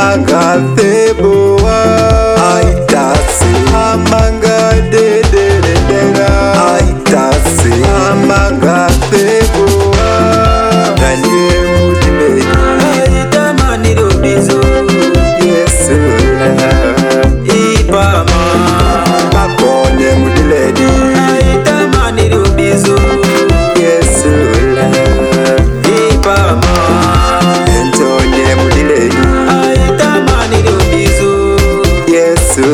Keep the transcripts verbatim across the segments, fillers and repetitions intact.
amanga theboa aitase amanga dededera aitase amanga theboa Daniel Mudile aitamani rubizo Yesu ipama Makonye Mudile aitamani rubizo Yesu ipama Entonye Mudile aitamani rubizo Yesu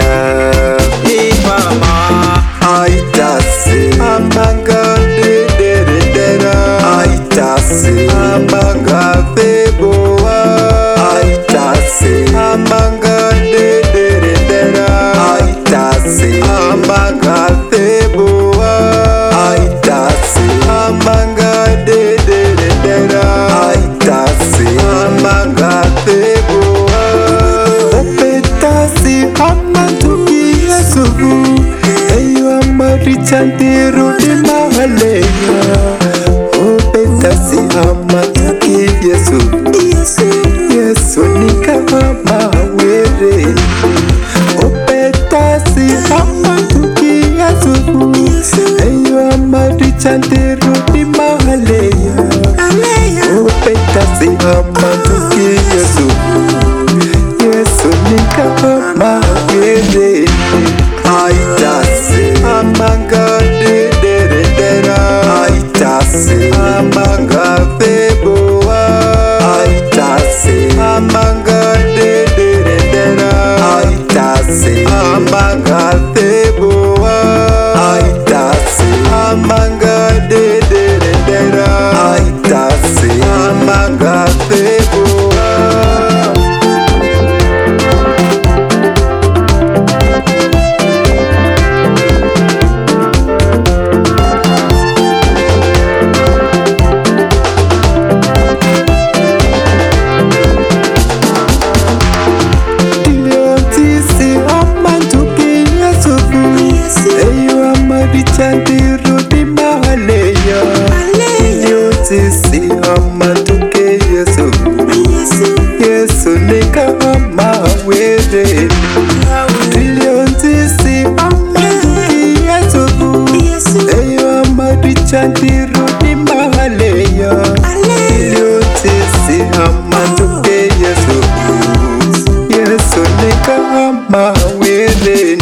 ipama aitase amanga dededera aitase amanga theboa aitase amanga dededera aitase amanga theboa aitase amanga dededera aitase amanga theboa opetasi amatuki Yesu eyo amarichantiro de mahaleya opetasi amatuki Yesu Yesu nikama were opetasi amatuki Yesu eyo amarichantiro de mahaleya opetasi amatuki Yesu Yesu nikama were aitase amanga dededera aitase amanga theboa aitase amanga dededera aitase amanga theboa aitase amanga dededera aitase amanga theboa Chandiro di mahaleya Yotisi amatuke Yesu Yesu nikama were Yotisi amatuke Yesu Eyo amadi chandiro di mahaleya Yotisi amatuke Yesu Yesu nikama were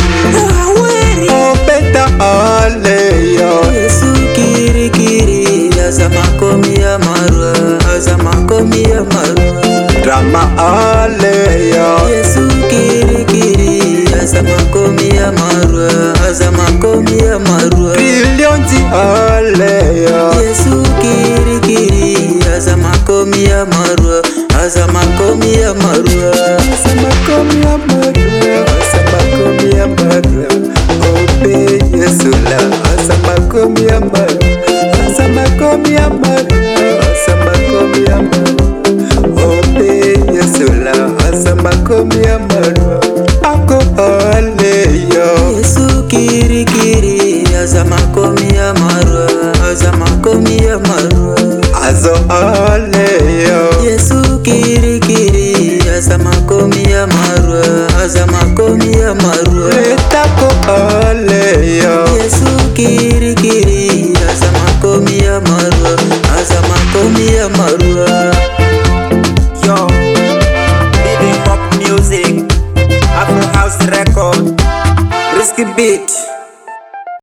Opeta aleya Yesu kiri kiri azama komia marwa azama komia marwa Drama aleya Yesu kiri kiri azama komia marwa azama komia marwa Brilliant aleya Yesu kiri kiri azama komia marwa azama komia marwa Asama komia marwa Asama komia marwa Ope Yesu la Asama komia marwa Asama komia marwa Asama komia marwa Ope Yesu la Asama komia marwa Ako aleya Yesu kiri kiri azama komia marwa azama komia marwa Azo aleya Yesu kiri kiri azama komia marwa azama komia marwa Letako aleya Yesu kiri kiri azama komia marwa azama komia marwa Yo, Living Pop Music, Afro House Record, Risky Beat.